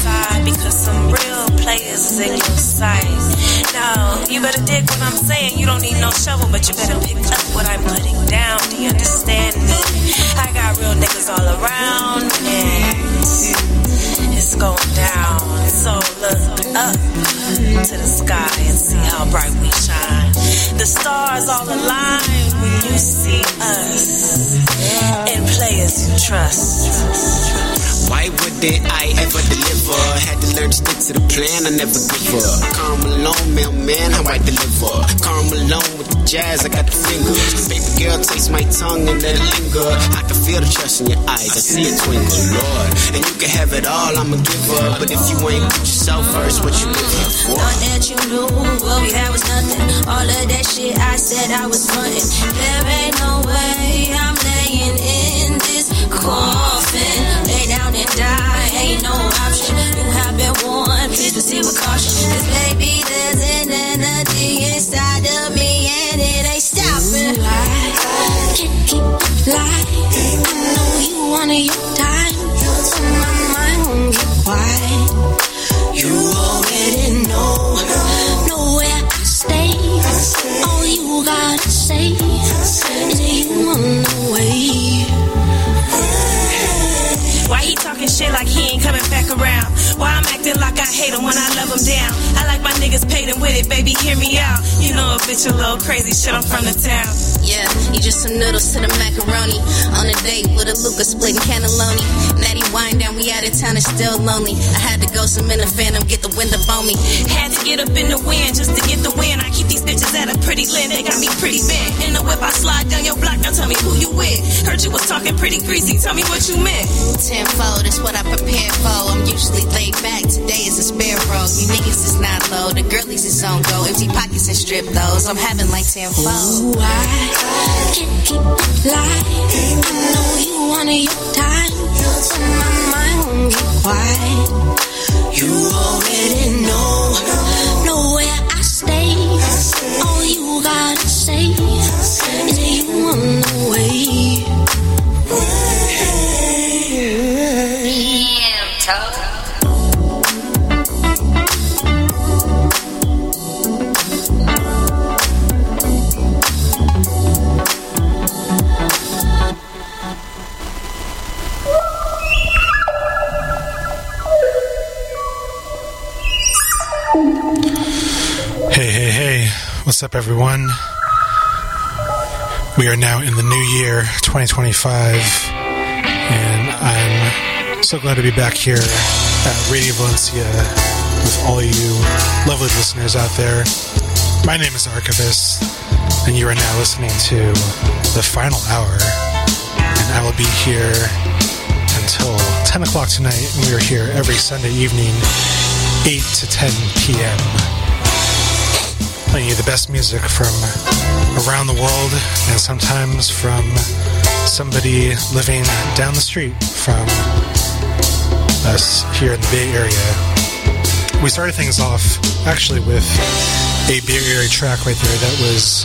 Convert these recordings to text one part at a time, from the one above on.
side because some real players is in your sight. Now, you better dig what I'm saying. You don't need no shovel, but you better pick up what I'm putting down. Do you understand me? I got real niggas all around, and it's going down. So look up to the sky and see how bright we shine. The stars all align when you see us, and players you trust. Why wouldn't I ever deliver? Had to learn to stick to the plan, I never give up. Karl Malone, mailman, how I deliver. Karl Malone with the jazz, I got the fingers. Baby girl, taste my tongue and let it linger. I can feel the trust in your eyes, I see a twinkle, Lord. And you can have it all, I'm a giver. But if you ain't put yourself first, what you live here for? Thought that you knew what we had was nothing. All of that shit I said I was frontin'. There ain't no way I'm laying in this coffin. Lay down and die, ain't no option. You have been warned, please proceed with caution. Cause baby, there's an energy inside of me and it ain't stopping. Can't keep it light. I know you wanna your time, so my mind won't get quiet. You already know where I stay. All you gotta say is you on the way. Why he talking shit like he ain't coming back around? Why I'm acting like I hate him when I love him down? I like my niggas paid him with it, baby, hear me out. You know a bitch a little crazy, shit, I'm from the town. Yeah, you just some noodles to the macaroni. On a date with a Lucas splitting cannelloni. Natty wine down, we out of town and still lonely. I had to go some in the phantom, get the wind up on me. Had to get up in the wind just to get the win. I keep these bitches at a pretty lend, they got me pretty bent. In the whip, I slide down your block, now tell me who you with. Heard you was talking pretty greasy, tell me what you meant. Tenfold, that's what I prepared for. I'm usually laid back, today is a spare roll. You niggas is not low, the girlies is on go. Empty pockets and strip those, I'm having like tenfold. Ooh, I can't keep it light. I know you wanted your time, so my mind won't get quiet. You already know where I stay. All you gotta say is you on the way. Damn, tough. Hey, what's up everyone? We are now in the new year, 2025, and I'm so glad to be back here at Radio Valencia with all you lovely listeners out there. My name is Archivist, and you are now listening to the final hour, and I will be here until 10 o'clock tonight, and we are here every Sunday evening, 8 to 10 p.m., playing you the best music from around the world and sometimes from somebody living down the street from us here in the Bay Area. We started things off actually with a Bay Area track right there that was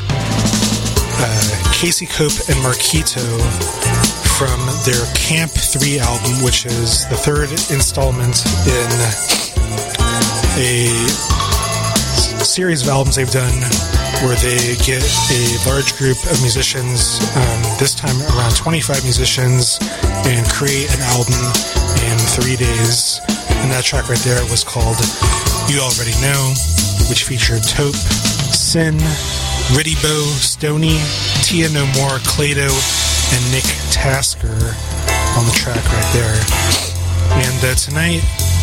Casey Cope and Marquito from their Camp 3 album, which is the third installment in a series of albums they've done where they get a large group of musicians, this time around 25 musicians, and create an album in 3 days. And that track right there was called You Already Know, which featured Taupe, Sin, Riddibo, Stoney, Tia No More, Clado, and Nick Tasker on the track right there. And tonight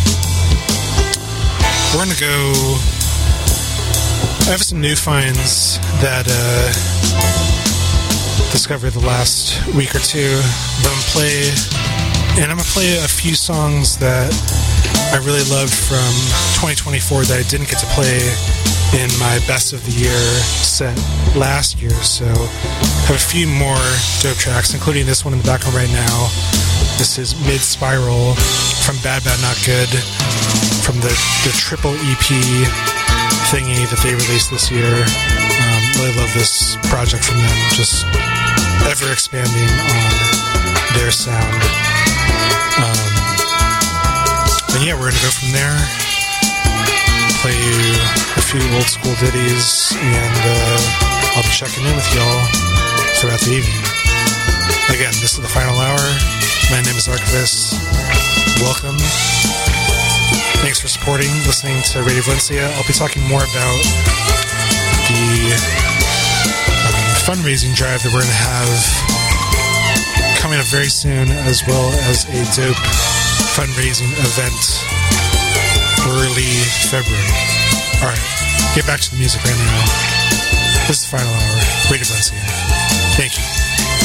we're going to go... I have some new finds that discovered the last week or two that I'm going to play a few songs that I really loved from 2024 that I didn't get to play in my best of the year set last year. So I have a few more dope tracks, including this one in the background right now. This is Mid Spiral from Bad Bad Not Good, from the triple EP thingy that they released this year. Really love this project from them, just ever expanding on their sound. And yeah, we're going to go from there. Play you a few old school ditties, and I'll be checking in with y'all throughout the evening. Again, this is the final hour. My name is Archivist. Welcome. Thanks for supporting, listening to Radio Valencia. I'll be talking more about the fundraising drive that we're going to have coming up very soon, as well as a dope fundraising event early February. Alright, get back to the music right now. This is the final hour. Radio Valencia. Thank you.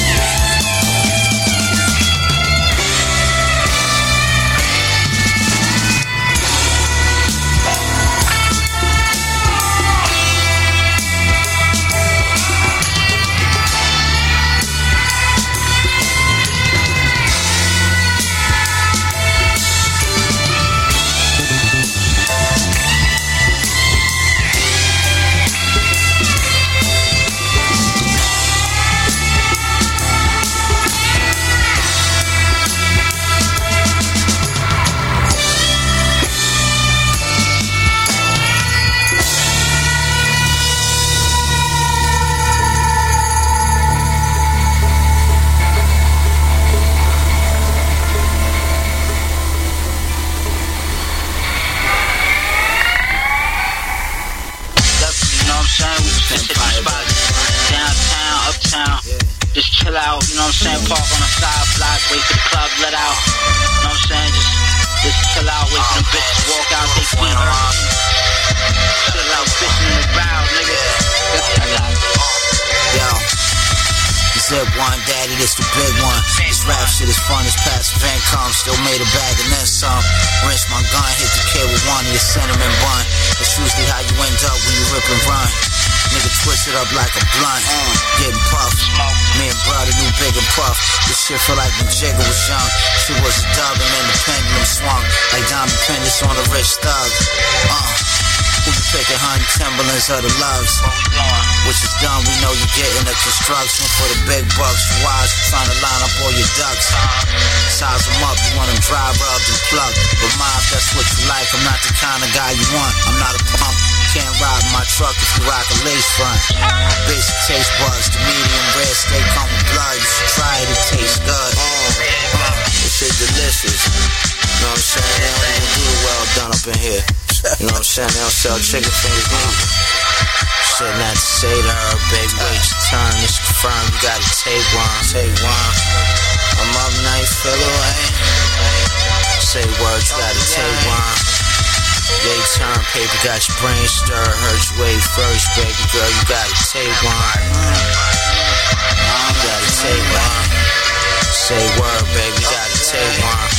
Park on the side block, wait for the club let out. You know what I'm saying? Just chill out, wait for the bitches to walk out, they feet hurt. Chill out, fishing in the crowd, nigga. Yo, Zip one, daddy, this the big one. This rap shit is fun, this passive income. Still made a bag and then some. Rinse my gun, hit the kid with one of your cinnamon bun. That's usually how you end up when you rip and run. Nigga twist it up like a blunt, getting puffed. Me and brother knew big and puff. This shit feel like when Jigga was young. She was a dub and then the pendulum swung like Diamond Pendants on a rich thug. Who be picking honey, Timberlands or the Loves? Which is done, we know you're getting the construction for the big bucks. You wise, you trying to line up all your ducks. Size them up, you want them dry rubbed and plugged. But ma, if that's what you like, I'm not the kind of guy you want. I'm not a pump. Can't ride my truck if you rock a lace front. Basic taste buds, the medium rare steak come with blood. You should try it, it tastes good. This shit delicious. You know what I'm saying? They don't even do it well done up in here. You know what I'm saying? They don't sell chicken fingers neither. Shit not to say to her, baby, wait your turn. It's confirmed, you gotta take one. Take one. I'm up now, you feel away. Say words, you gotta take one. They turn paper, got your brain stir. Heard you way first, baby girl, you gotta take one. You gotta take one. Say word, baby, you gotta take one.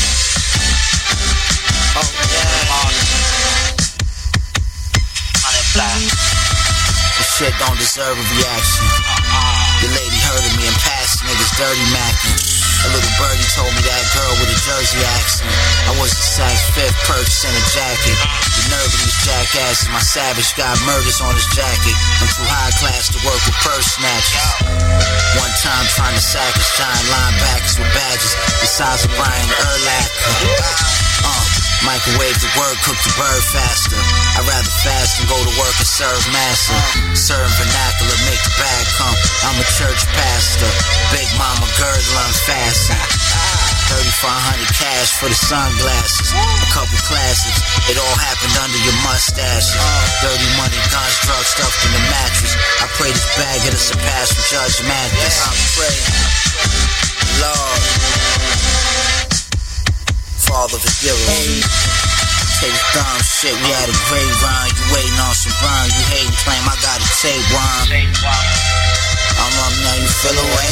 Oh yeah. This shit don't deserve a reaction. Your lady heard of me and passed niggas dirty macking. A little birdie told me that girl with a Jersey accent. I was a Saks Fifth purchasing a jacket. The nerve of these jackasses, my savage got murders on his jacket. I'm too high class to work with purse snatchers. One time trying to sack us giant linebackers with badges the size of Brian Urlacher. Microwave the word, cook the bird faster. I'd rather fast than go to work and serve master. Serve vernacular, make the bag come. I'm a church pastor. Big mama girdle, I'm faster. 3,500 cash for the sunglasses. A couple classics, it all happened under your mustaches. Dirty money, guns, drugs stuffed in the mattress. I pray this bag of the surpass from Judge Mathis. I pray, Lord, Father forgive us. Take the dumb shit, we had a great run. You waiting on some run, you hating, claim I gotta take one. I'm up now, you feel away.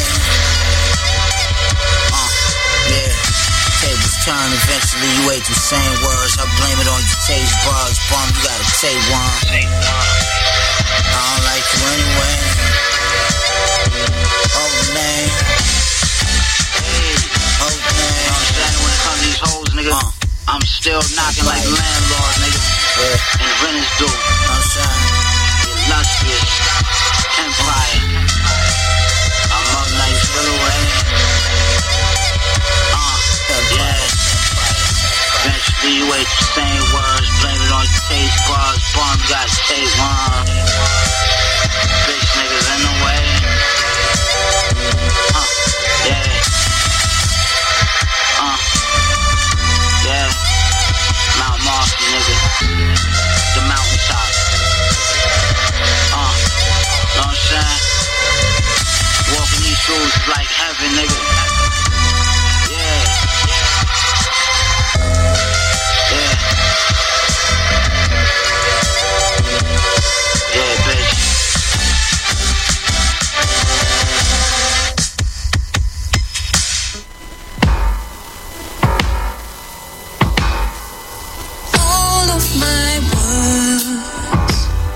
Yeah. Tables turn, eventually you ate the same words. I blame it on your taste buds. Bum, you gotta take one. I don't like you anyway. Oh, man. Oh, man. You know what I'm saying? When it comes to these hoes, nigga, I'm still knocking like landlord, nigga. Yeah. And renters do. You know what I'm saying? Illustrious empire. I'm up now, you feel away. Yeah. Eventually you with the same words. Blame it on your taste buds. Bomb got take one. Bitch niggas in the way. Yeah. Yeah. Mount Marcy, nigga. The mountaintop. Know what I'm saying? Walking these shoes is like heaven, nigga. Yeah. Yeah. Yeah, bitch. All of my words,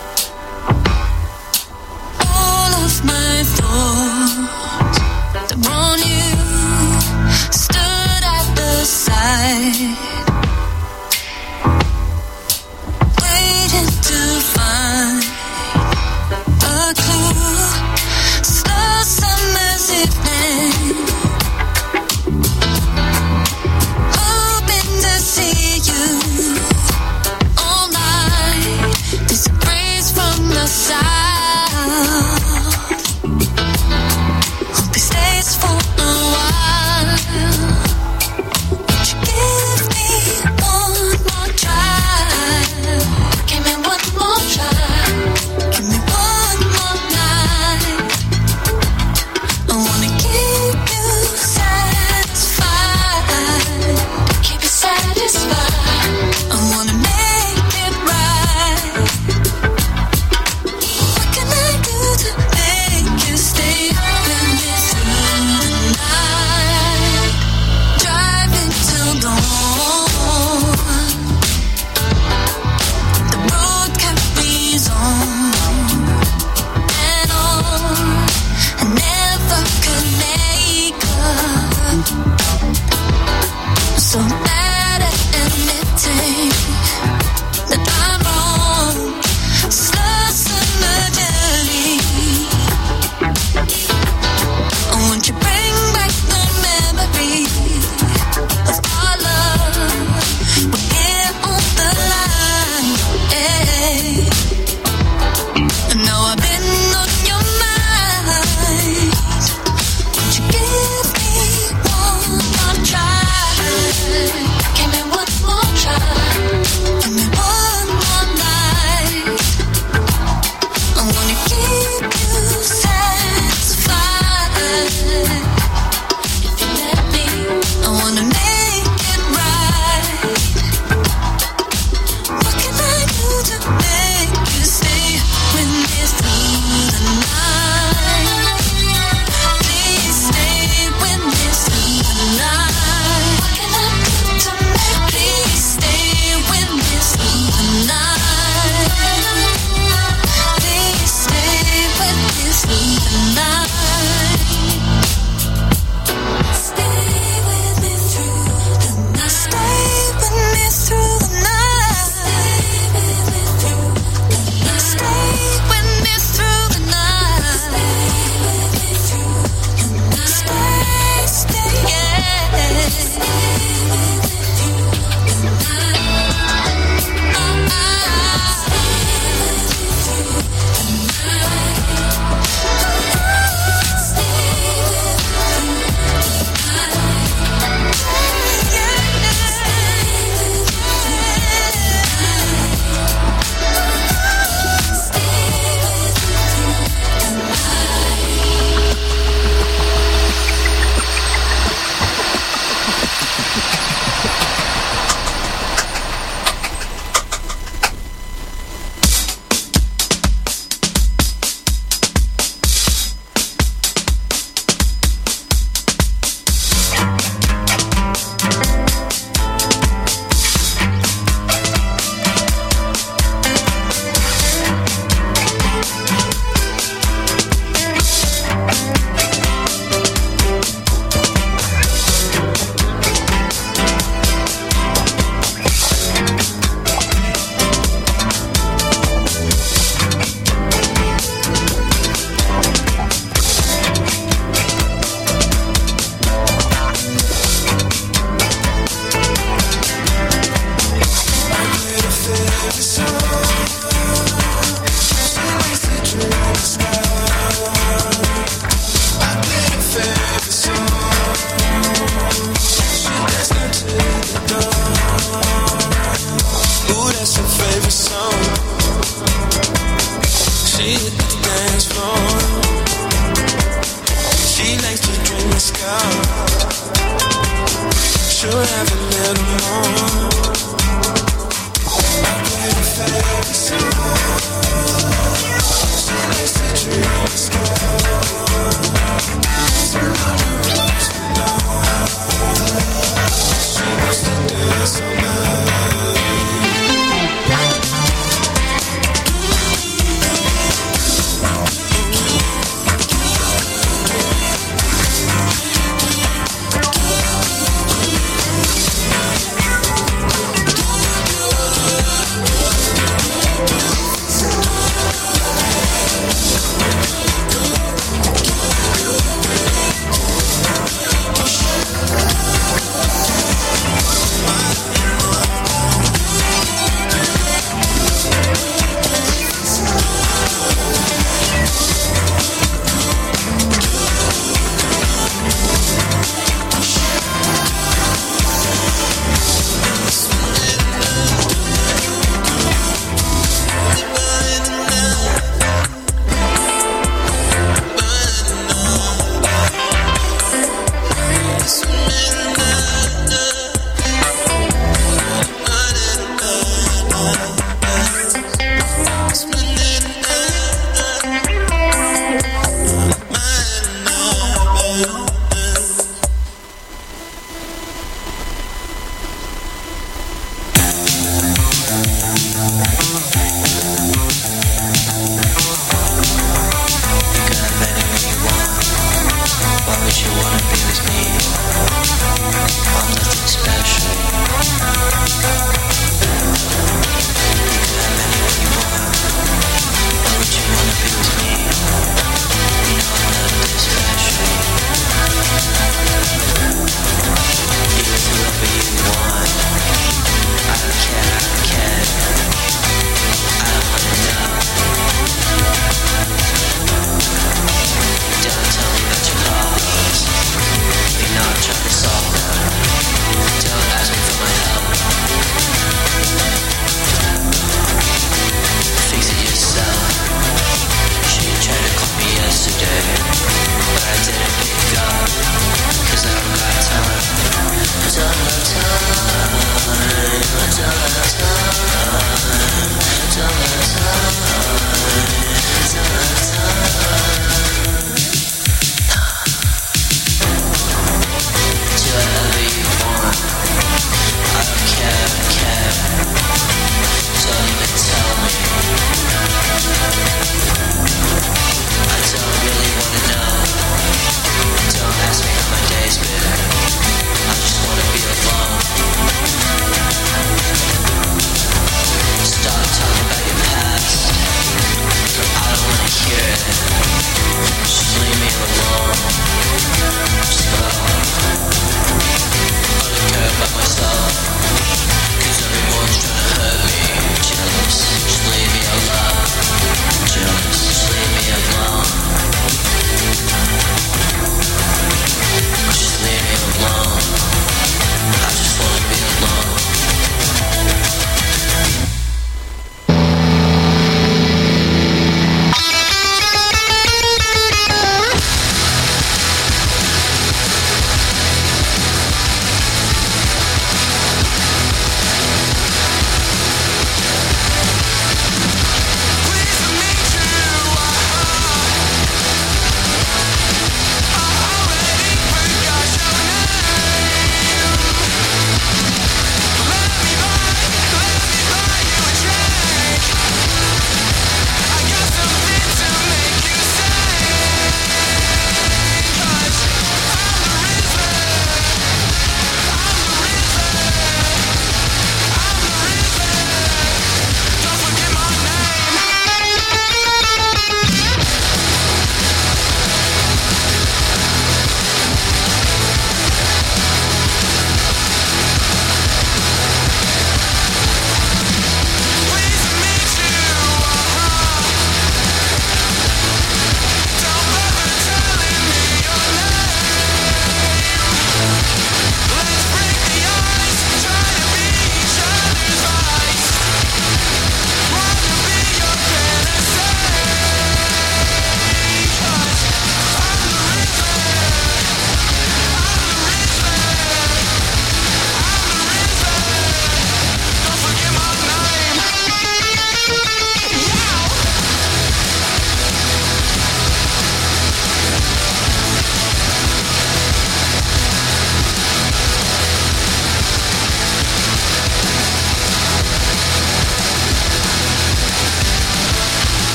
all of my thoughts, the morning you stood at the side, waiting to find a clue. Slow summer's evening, hoping to see you on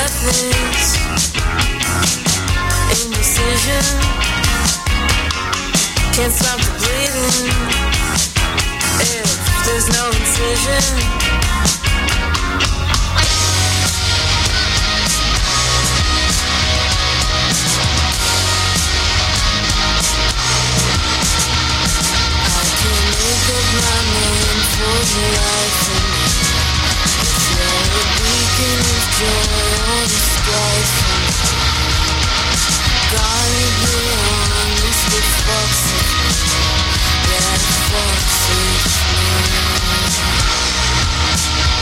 nothing's indecision. Can't stop the bleeding if there's no incision. I can make up my mind for the life of me. It's like a beacon of joy on the sky for me. Gotta be honest, it fucks with me. Yeah, it fucks with me.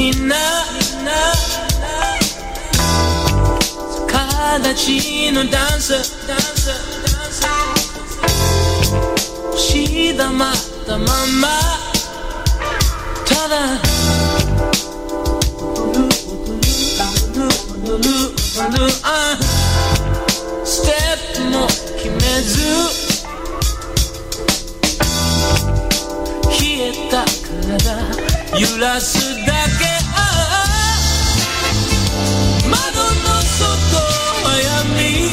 みんな形のダンスしだまったままただ踊るステップも決めず冷えた体揺らすだけ窓の外は闇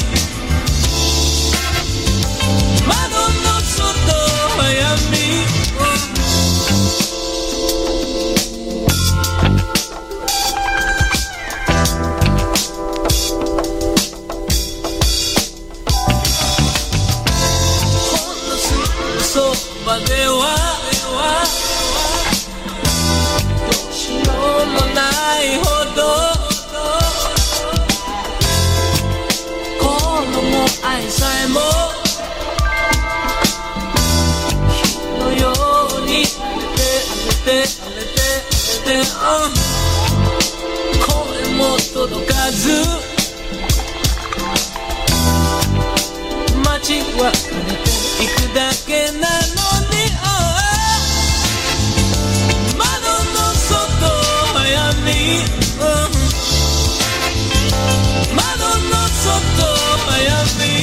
窓の外は闇ほんのそばではどうしようもないほど愛さえも火のように荒れて声も届かず街は枯れていくだけなのに窓の外は闇窓の外は闇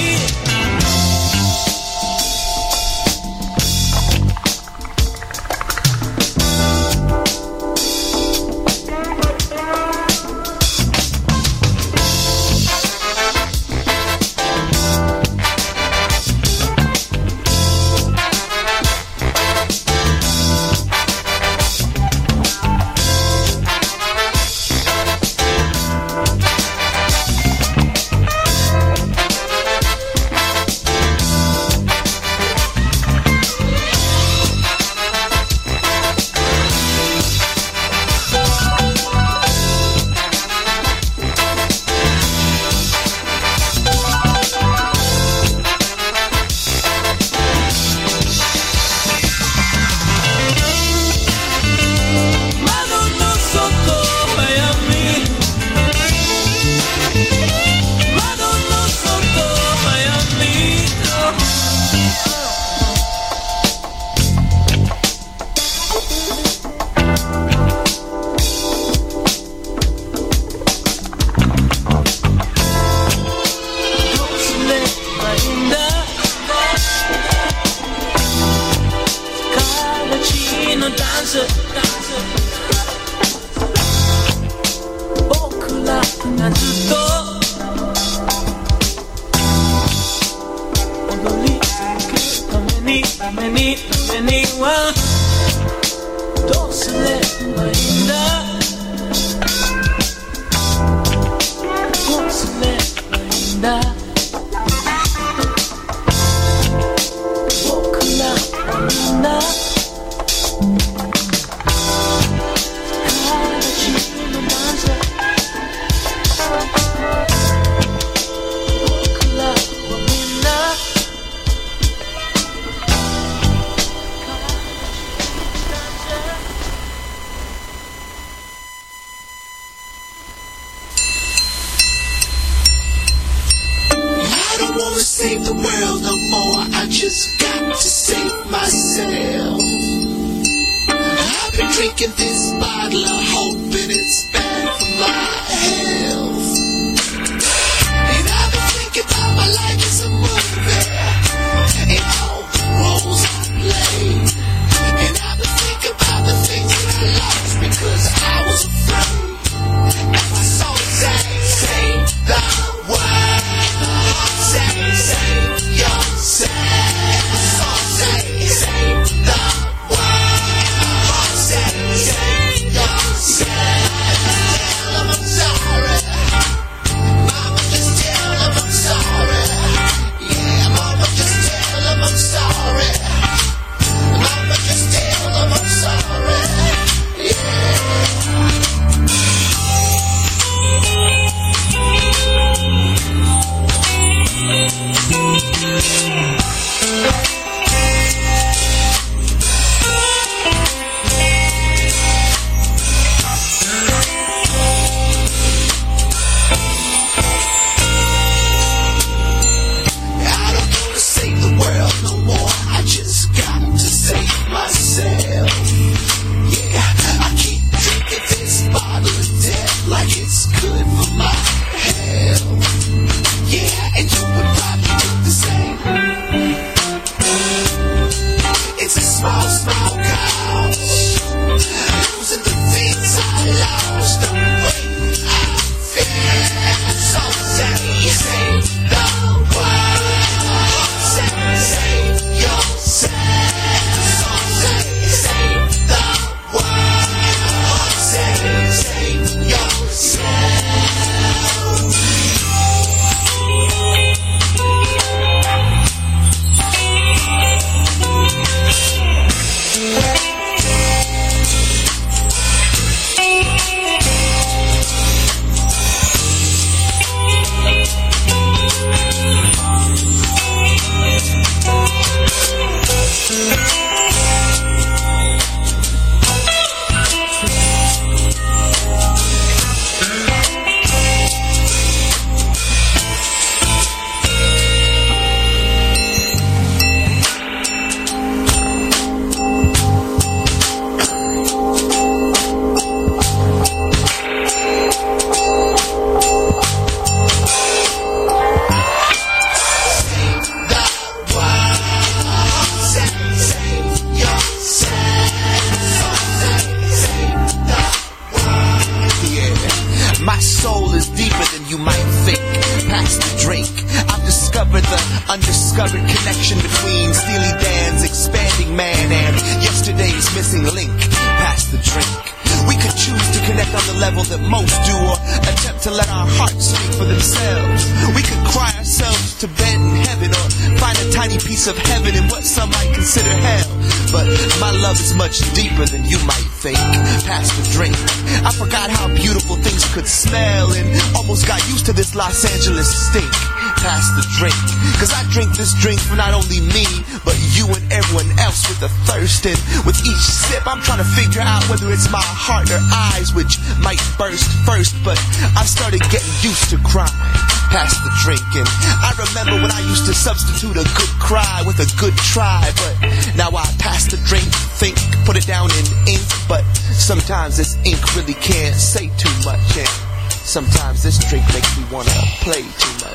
discovered connection between Steely Dan's expanding man and yesterday's missing link. Past the drink. We could choose to connect on the level that most do, or attempt to let our hearts speak for themselves. We could cry ourselves to bed in heaven, or find a tiny piece of heaven in what some might consider hell. But my love is much deeper than you might think. Past the drink, I forgot how beautiful things could smell, and almost got used to this Los Angeles stink. Past the drink, cause I drink this drink for not only me, but you and everyone else with a thirst. And with each sip, I'm trying to figure out whether it's my heart or eyes which might burst first. But I started getting used to crying past the drink, and I remember when I used to substitute a good cry with a good try. But now I pass the drink, think, put it down in ink. But sometimes this ink really can't say too much, and sometimes this drink makes me wanna play too much.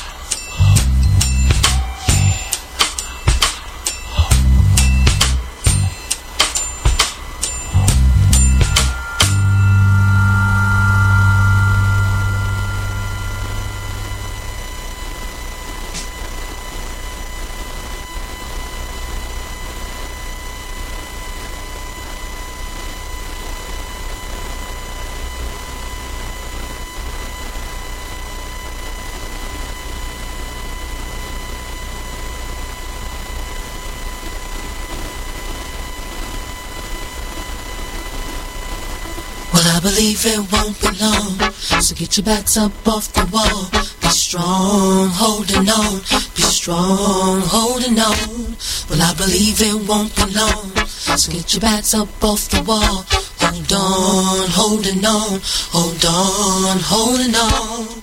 I believe it won't be long, so get your backs up off the wall. Be strong, holding on. Be strong, holding on. Well, I believe it won't be long, so get your backs up off the wall. Hold on, holding on. Hold on, holding on.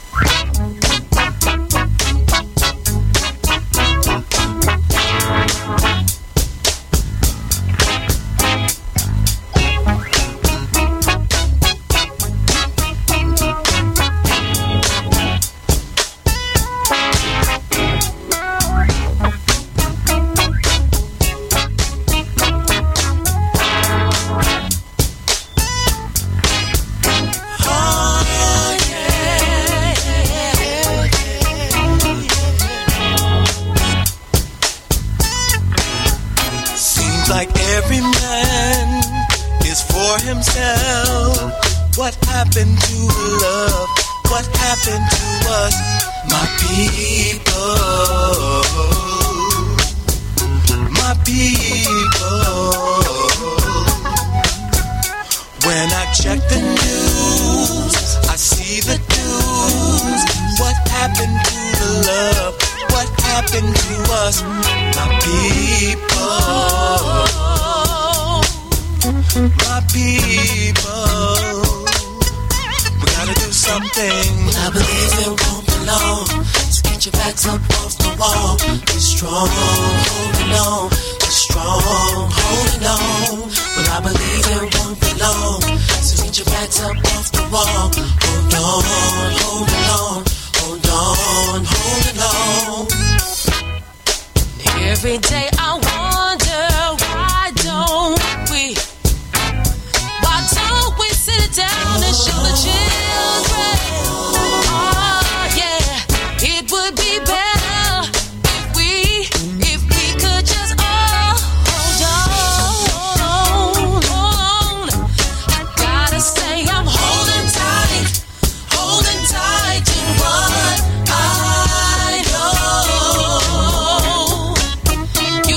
What happened to love? What happened to us? My people, my people. When I check the news, I see the news. What happened to the love? What happened to us? My people, my people. We gotta do something. Well, I believe it won't be long, so get your backs up off the wall. Be strong, holding on. Be strong, holding on. Well, I believe it won't be long, so get your backs up off the wall. Hold on, holding on. Hold on, holding on. Every day I wonder, why don't we sit down and show the children? Oh yeah, it would be better if we could just hold on. I gotta say I'm holding tight to what I know.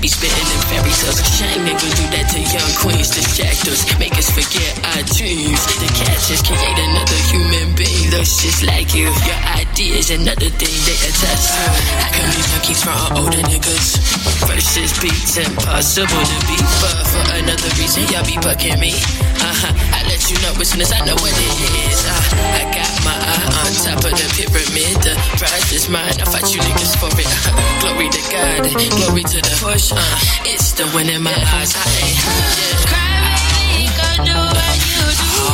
He spitting in fairy tales. Shame nigga do that to young queens. Distract us, make us forget our dreams. The cats just create another human being. Looks just like you. Your idea is another thing they attach to. How come these junkies from older niggas? Versus beats impossible to beat. But for another reason, y'all be bucking me. I let you know as soon as I know what it is. I got my eye on top of the pyramid. The prize is mine. I fight you niggas for it. Glory to God, glory to the push. It's the win in my eyes. Cry, go do what you do.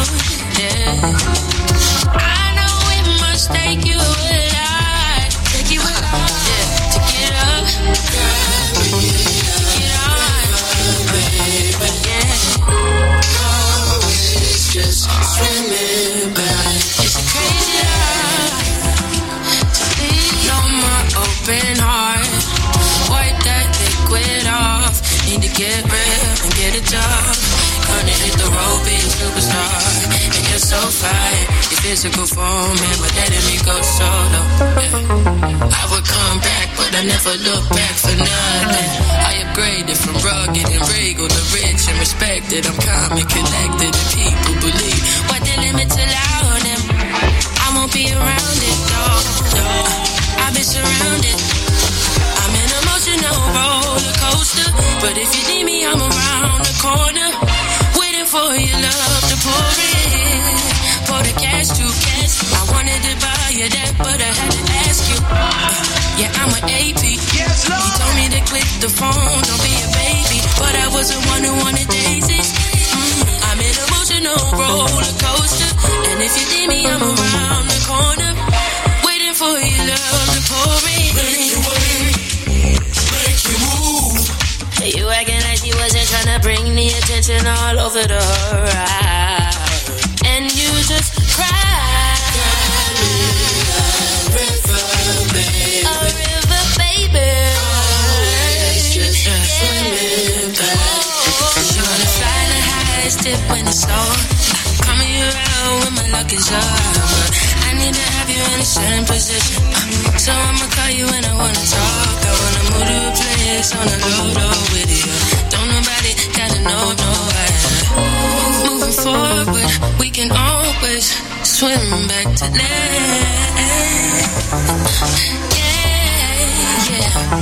Yeah. I know it must take you a lot. Take you a lot, to get up. To get on, yeah. It's just swimming back. It's a crazy life to leave no more open heart. Wipe that liquid off. Need to get real and get a job. Gonna hit the road, be a superstar. And you're so fine. Your physical form, man, but letting me go solo. Yeah. I would come back, but I never look back for nothing. I upgraded from rugged and regal to rich and respected. I'm calm and collected, and people believe what the limits allow them. I won't be around it though. I've been surrounded. I'm an emotional roller coaster, but if you need me, I'm around the corner, waiting for your love to pour in. For the cash to cash, I wanted to buy you that, but I had to ask you. Yeah, I'm an AP. Yes, Lord. He told me to click the phone, don't be a baby, but I was the one who wanted daisies. I'm an emotional roller coaster, and if you need me, I'm around the corner, waiting for your love to pour in. You acting like she wasn't trying to bring the attention all over to her eyes. And you just cry. A river, baby. Always just swimming back. She wanna fly the highest tip when it's low. Coming around when my luck is up. But I need to have you in a certain position. So I'ma call you when I wanna talk. I wanna move to a place on the low with you. Don't nobody gotta know, no. Moving forward, we can always swim back to land. Yeah, yeah.